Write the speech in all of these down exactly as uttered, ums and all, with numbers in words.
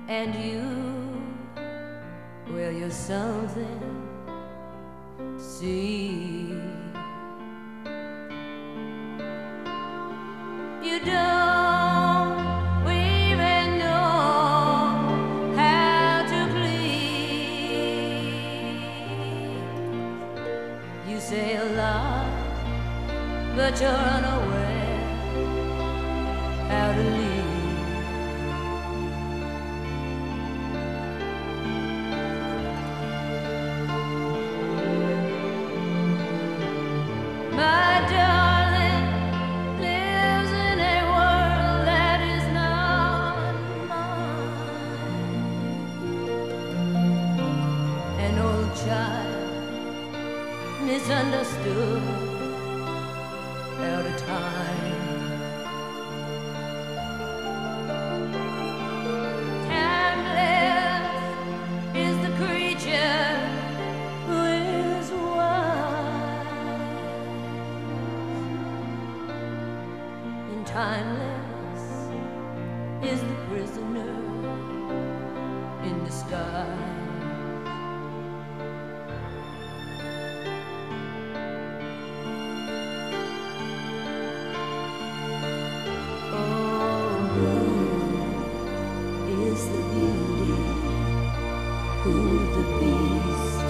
And you, well, you're something to see. You don't even know how to please. You say a lot, but you're unaware how to leave. My darling lives in a world that is not mine. An old child misunderstood, out of time. Timeless is the creature who is wise, and timeless is the prisoner in disguise. Who the beast?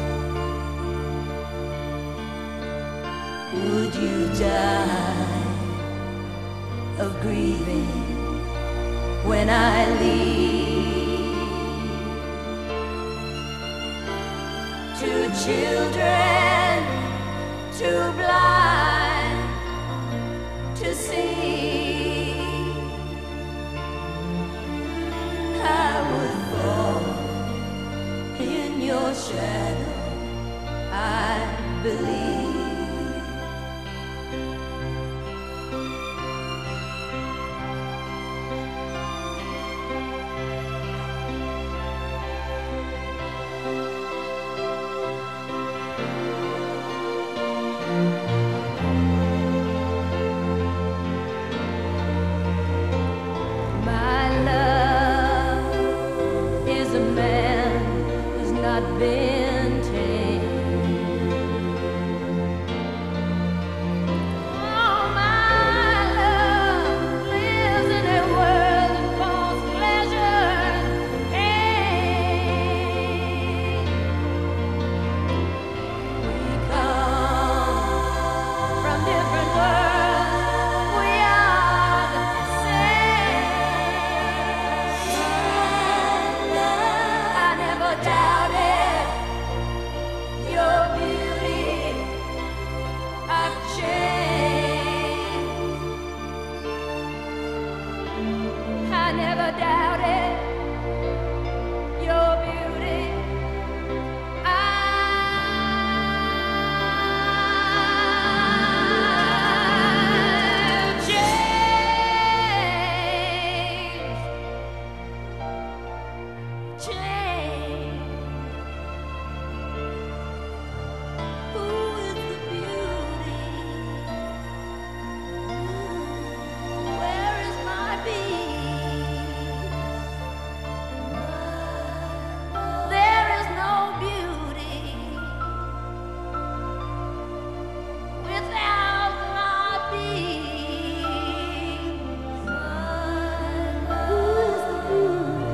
Would you die of grieving when I leave? Two children, too blind to see. I would fall in your shadow, I believe. My love is a man who's not been tamed. Oh, my love lives in a world of false pleasure and pain. We come from different worlds, we are the same. I never doubted your beauty. I've changed. I never doubted your beauty. I've changed. Changed. Who is the beauty? Where is my peace? There is no beauty without my peace. Who is the beauty?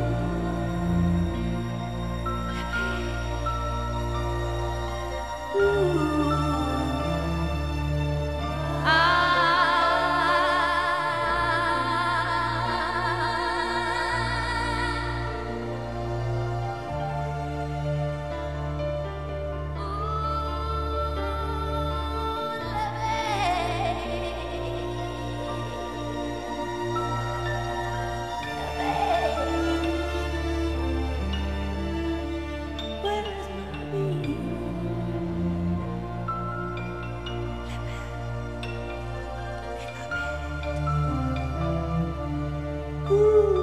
Where is my peace? Ooh.